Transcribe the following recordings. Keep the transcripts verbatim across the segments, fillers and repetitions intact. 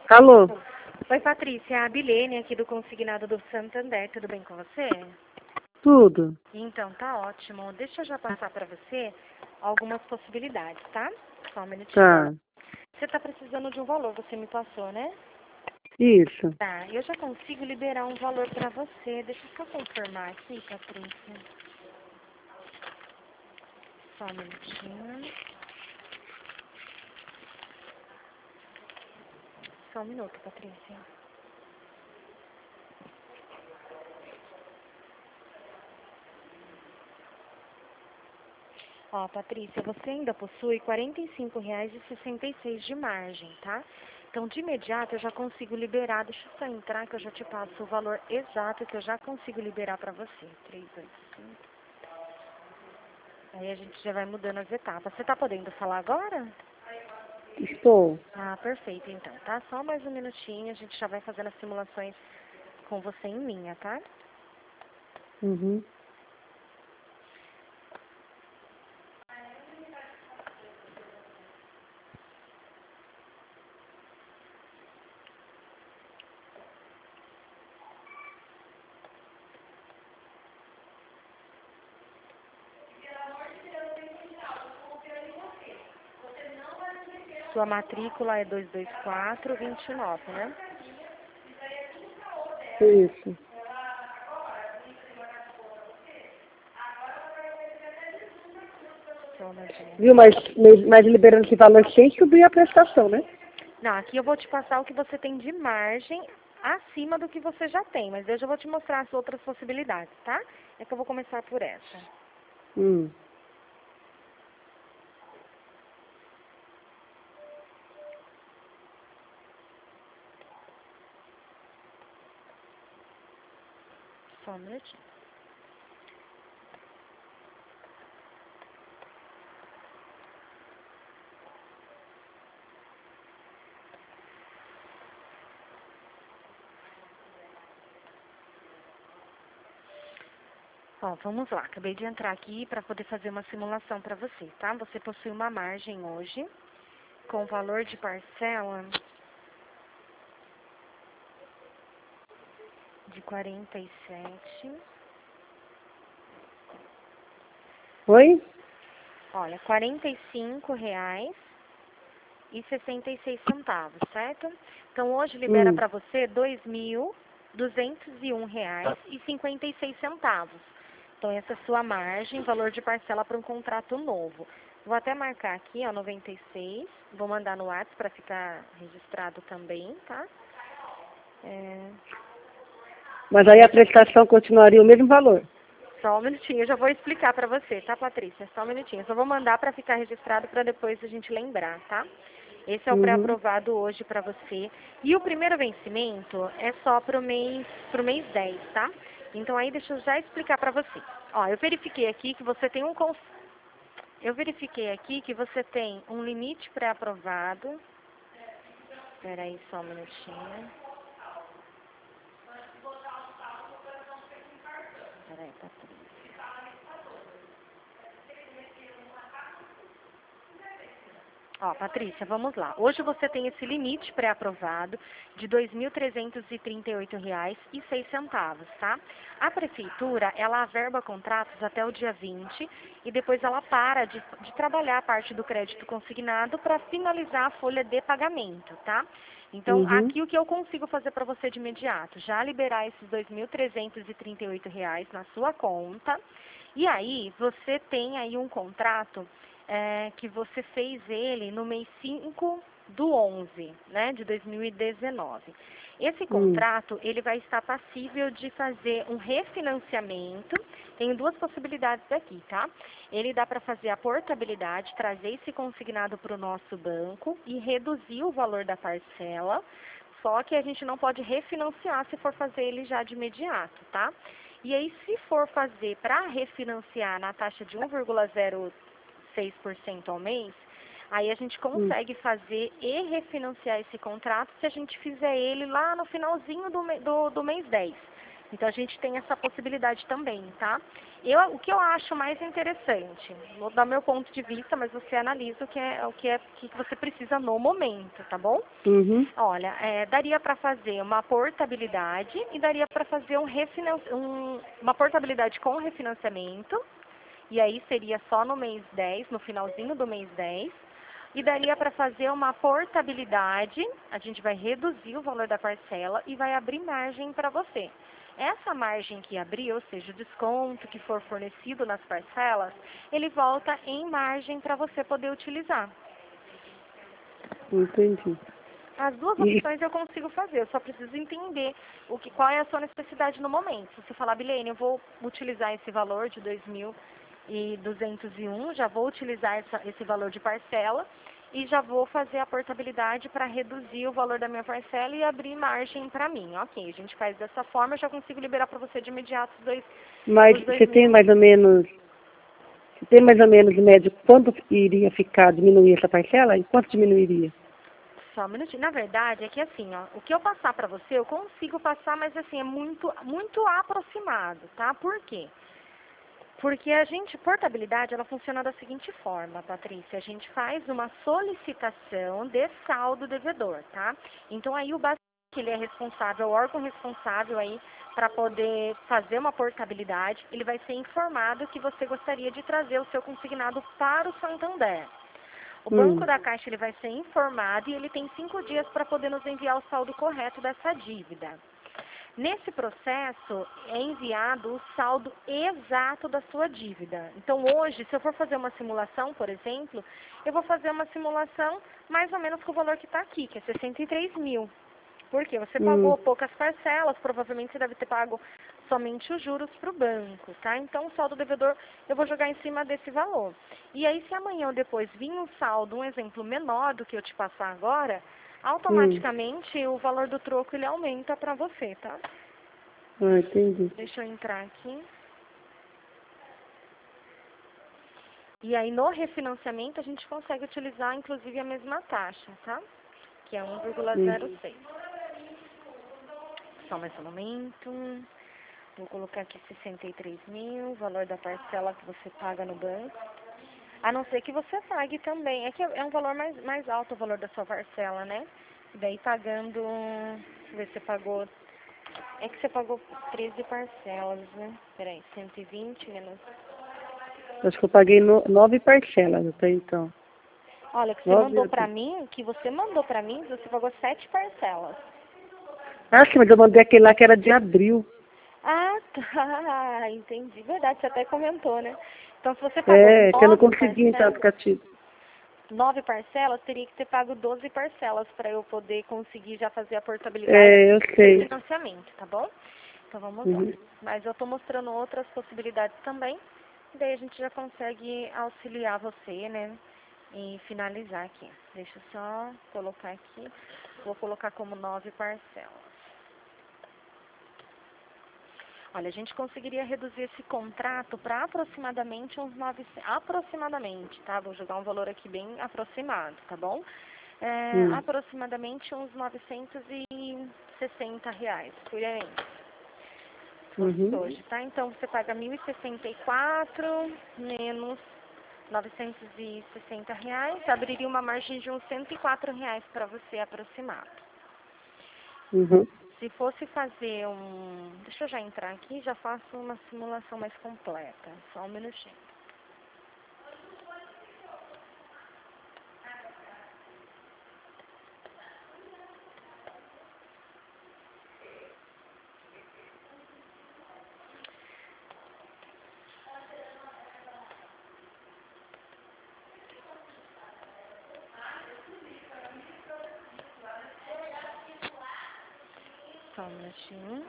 Alô? Oi, Patrícia, é a Bilene aqui do Consignado do Santander, tudo bem com você? Tudo. Então, tá ótimo. Deixa eu já passar para você algumas possibilidades, tá? Só um minutinho. Tá. Você tá precisando de um valor, você me passou, né? Isso. Tá, eu já consigo liberar um valor para você. Deixa eu só confirmar aqui, Patrícia. Só um minutinho. Só um minuto, Patrícia. Ó, Patrícia, você ainda possui quarenta e cinco reais e sessenta e seis de margem, tá? Então, de imediato, eu já consigo liberar. Deixa eu só entrar que eu já te passo o valor exato que eu já consigo liberar para você. três, oito, cinco. Aí a gente já vai mudando as etapas. Você tá podendo falar agora? Estou. Ah, perfeito, então, tá? Só mais um minutinho, a gente já vai fazendo as simulações com você em linha, tá? Uhum. Sua matrícula é dois dois quatro, vinte e nove, né? Isso. Só um minutinho. Viu? Mas, mas liberando esse valor sem subir a prestação, né? Não, aqui eu vou te passar o que você tem de margem acima do que você já tem, mas eu já vou te mostrar as outras possibilidades, tá? É que eu vou começar por essa. Hum. Só um minutinho. Ó, vamos lá. Acabei de entrar aqui para poder fazer uma simulação para você, tá? Você possui uma margem hoje com valor de parcela de quarenta e sete. Oi? Olha, quarenta e cinco reais e sessenta e seis centavos, certo? Então hoje libera Hum. para você dois mil duzentos e um reais e cinquenta e seis centavos. Então essa é a sua margem, valor de parcela para um contrato novo. Vou até marcar aqui, ó, noventa e seis. Vou mandar no WhatsApp para ficar registrado também, tá? É... Mas aí a prestação continuaria o mesmo valor. Só um minutinho, eu já vou explicar para você, tá, Patrícia? Só um minutinho. Eu só vou mandar para ficar registrado para depois a gente lembrar, tá? Esse é o Uhum. pré-aprovado hoje para você. E o primeiro vencimento é só para o mês, pro mês dez, tá? Então aí deixa eu já explicar para você. Ó, eu verifiquei aqui que você tem um cons... eu verifiquei aqui que você tem um limite pré-aprovado. Espera aí só um minutinho. Espera aí, Patrícia. Ó, Patrícia, vamos lá. Hoje você tem esse limite pré-aprovado de dois mil trezentos e trinta e oito reais e seis centavos, tá? A prefeitura, ela averba contratos até o dia vinte e depois ela para de, de trabalhar a parte do crédito consignado para finalizar a folha de pagamento, tá? Então, Uhum. aqui o que eu consigo fazer para você de imediato? Já liberar esses dois mil trezentos e trinta e oito reais na sua conta. E aí, você tem aí um contrato é, que você fez ele no mês cinco do onze, né, de dois mil e dezenove. Esse Hum. contrato, ele vai estar passível de fazer um refinanciamento. Tem duas possibilidades aqui, tá? Ele dá para fazer a portabilidade, trazer esse consignado para o nosso banco e reduzir o valor da parcela. Só que a gente não pode refinanciar se for fazer ele já de imediato, tá? E aí, se for fazer para refinanciar na taxa de um vírgula zero seis por cento ao mês, aí a gente Hum. consegue fazer e refinanciar esse contrato se a gente fizer ele lá no finalzinho do, me- do, do mês dez. Então, a gente tem essa possibilidade também, tá? Eu, o que eu acho mais interessante, vou dar meu ponto de vista, mas você analisa o que é o que, é, que você precisa no momento, tá bom? Uhum. Olha, é, daria para fazer uma portabilidade e daria para fazer um refinan um, uma portabilidade com refinanciamento, e aí seria só no mês dez, no finalzinho do mês dez. E daria para fazer uma portabilidade, a gente vai reduzir o valor da parcela e vai abrir margem para você. Essa margem que abrir, ou seja, o desconto que for fornecido nas parcelas, ele volta em margem para você poder utilizar. Entendi. As duas E, opções eu consigo fazer, eu só preciso entender o que, qual é a sua necessidade no momento. Se você falar, Bilene, eu vou utilizar esse valor de dois mil e duzentos e um, já vou utilizar essa, esse valor de parcela e já vou fazer a portabilidade para reduzir o valor da minha parcela e abrir margem para mim. Ok, a gente faz dessa forma, eu já consigo liberar para você de imediato os dois, mas os dois você tem mil. mais ou menos, você tem mais ou menos médio quanto iria ficar, diminuir essa parcela? E quanto diminuiria? Só um minutinho. Na verdade, é que assim, ó, o que eu passar para você, eu consigo passar, mas assim, é muito, muito aproximado, tá? Por quê? Porque a gente, portabilidade, ela funciona da seguinte forma, Patrícia. A gente faz uma solicitação de saldo devedor, tá? Então aí o Bacen, ele é responsável, o órgão responsável aí para poder fazer uma portabilidade, ele vai ser informado que você gostaria de trazer o seu consignado para o Santander. O banco Hum. da Caixa ele vai ser informado e ele tem cinco dias para poder nos enviar o saldo correto dessa dívida. Nesse processo é enviado o saldo exato da sua dívida. Então hoje, se eu for fazer uma simulação, por exemplo, eu vou fazer uma simulação mais ou menos com o valor que está aqui, que é sessenta e três mil. Por quê? Você Hum. pagou poucas parcelas, provavelmente você deve ter pago somente os juros para o banco, tá? Então, o saldo devedor eu vou jogar em cima desse valor. E aí, se amanhã ou depois vir um saldo, um exemplo menor do que eu te passar agora, Hum. automaticamente o valor do troco ele aumenta para você, tá? Ah, entendi. Deixa eu entrar aqui. E aí, no refinanciamento, a gente consegue utilizar, inclusive, a mesma taxa, tá? Que é um vírgula zero Hum. seis. Só mais um momento. Vou colocar aqui sessenta e três mil, valor da parcela que você paga no banco. A não ser que você pague também. É que é um valor mais, mais alto o valor da sua parcela, né? E daí pagando, deixa eu ver se você pagou, é que você pagou treze parcelas, né? Peraí, cento e vinte menos... Acho que eu paguei no, nove parcelas até então. Olha, que você Nove mandou ou pra dez. mim, que você mandou pra mim, você pagou sete parcelas. Ah, sim, mas eu mandei aquele lá que era de abril. Ah, tá, entendi. Verdade, você até comentou, né? Então, se você pagou É, que eu não nove consegui entrar no parcelas, aplicativo. nove parcelas, teria que ter pago doze parcelas para eu poder conseguir já fazer a portabilidade É, eu e sei. financiamento, tá bom? Então, vamos lá. Uhum. Mas eu estou mostrando outras possibilidades também, e daí a gente já consegue auxiliar você, né, em finalizar aqui. Deixa eu só colocar aqui, vou colocar como nove parcelas. Olha, a gente conseguiria reduzir esse contrato para aproximadamente uns novecentos, aproximadamente, tá? Vou jogar um valor aqui bem aproximado, tá bom? É, Hum. aproximadamente uns novecentos e sessenta reais, por aí, se fosse Uhum. hoje, tá? Então, você paga mil e sessenta e quatro menos novecentos e sessenta reais, abriria uma margem de uns cento e quatro reais para você aproximado. Uhum. Se fosse fazer um... Deixa eu já entrar aqui e já faço uma simulação mais completa. Só um minutinho. Só um minutinho.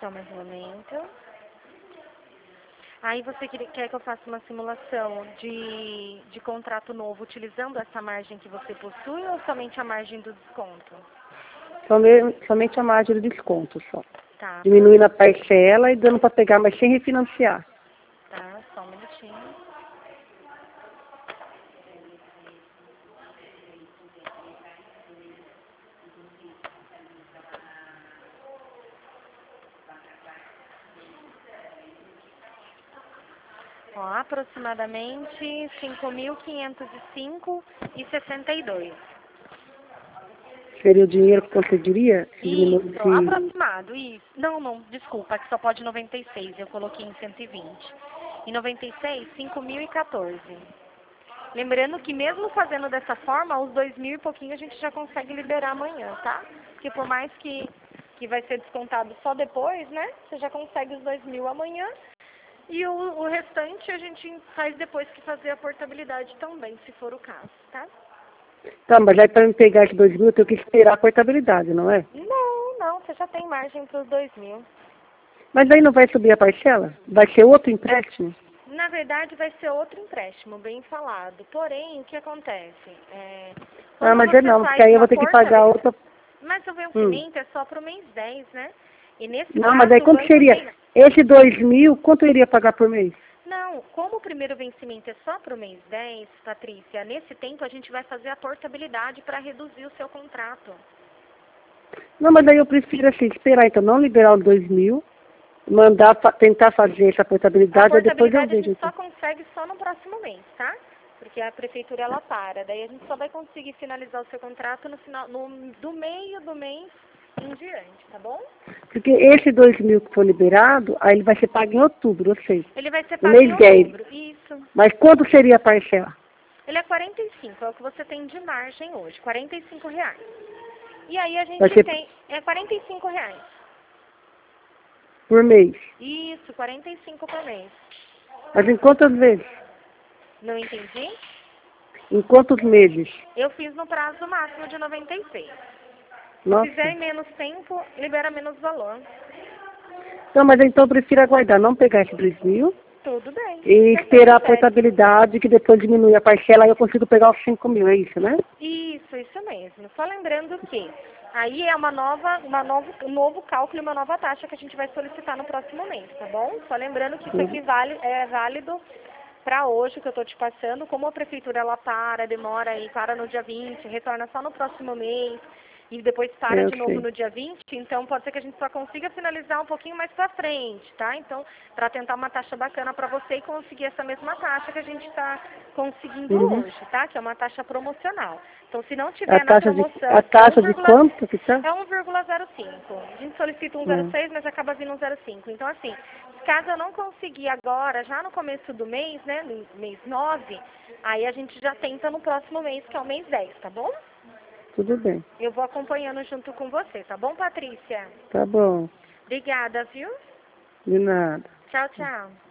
Só mais um momento. Aí você quer que eu faça uma simulação de, de contrato novo utilizando essa margem que você possui ou somente a margem do desconto? Somente, somente a margem do desconto só. Tá. Diminuindo a parcela e dando para pegar, mas sem refinanciar. Tá, só um minutinho. Ó, aproximadamente cinco mil quinhentos e cinco e sessenta e dois. Seria o dinheiro que conseguiria? Isso, Se... aproximado, isso. Não, não, desculpa, que só pode noventa e seis, eu coloquei em cento e vinte. Em noventa e seis, cinco mil e quatorze. Lembrando que mesmo fazendo dessa forma, os dois mil e pouquinho a gente já consegue liberar amanhã, tá? Porque por mais que, que vai ser descontado só depois, né? Você já consegue os dois mil amanhã. E o, o restante a gente faz depois que fazer a portabilidade também, se for o caso, tá? Tá, mas aí para me pegar esses dois mil, eu tenho que esperar a portabilidade, não é? Não, não, você já tem margem para os dois mil. Mas aí não vai subir a parcela? Vai ser outro empréstimo? Na verdade, vai ser outro empréstimo, bem falado. Porém, o que acontece? É, Ah, mas é não, porque aí eu vou ter que pagar outra... Mas o vencimento hum. é só para o mês dez, né? E nesse não, caso, mas aí quanto seria? Tem... Esse dois mil, quanto eu iria pagar por mês? Não, como o primeiro vencimento é só para o mês dez, Patrícia, nesse tempo a gente vai fazer a portabilidade para reduzir o seu contrato. Não, mas aí eu prefiro assim, esperar, então, não liberar os dois mil, mandar, tentar fazer essa portabilidade, e depois eu vejo. A portabilidade a gente só consegue só no próximo mês, tá? Porque a prefeitura, ela para. Daí a gente só vai conseguir finalizar o seu contrato no final, no, do meio do mês em diante, tá bom? Porque esse dois mil que for liberado, aí ele vai ser pago em outubro, eu sei. Ele vai ser pago em outubro, isso. Mas quanto seria a parcela? Ele é quarenta e cinco, é o que você tem de margem hoje, quarenta e cinco reais. E aí a gente ser... tem, é quarenta e cinco reais. Por mês? Isso, quarenta e cinco por mês. Mas em quantas vezes? Não entendi? Em quantos meses? Eu fiz no prazo máximo de noventa e seis. Nossa. Se fizer em menos tempo, libera menos valor. Não, mas então eu prefiro aguardar, não pegar esse dois mil. Tudo bem. E esperar a portabilidade, que depois diminui a parcela, aí eu consigo pegar os cinco mil, é isso, né? Isso, isso mesmo. Só lembrando que aí é uma nova, uma novo, um novo cálculo e uma nova taxa que a gente vai solicitar no próximo mês, tá bom? Só lembrando que isso aqui vale, é válido para hoje, que eu estou te passando. Como a prefeitura ela para, demora aí, para no dia vinte, retorna só no próximo mês. E depois para eu de novo sei. no dia vinte, então pode ser que a gente só consiga finalizar um pouquinho mais para frente, tá? Então, para tentar uma taxa bacana para você e conseguir essa mesma taxa que a gente está conseguindo uhum. hoje, tá? Que é uma taxa promocional. Então, se não tiver a na taxa promoção... De, a taxa de quanto que tá? É um vírgula zero cinco. A gente solicita um zero vírgula seis, uhum. mas acaba vindo um zero vírgula cinco. Então, assim, caso eu não conseguir agora, já no começo do mês, né, no mês nove, aí a gente já tenta no próximo mês, que é o mês dez, tá bom? Tudo bem. Eu vou acompanhando junto com você, tá bom, Patrícia? Tá bom. Obrigada, viu? De nada. Tchau, tchau.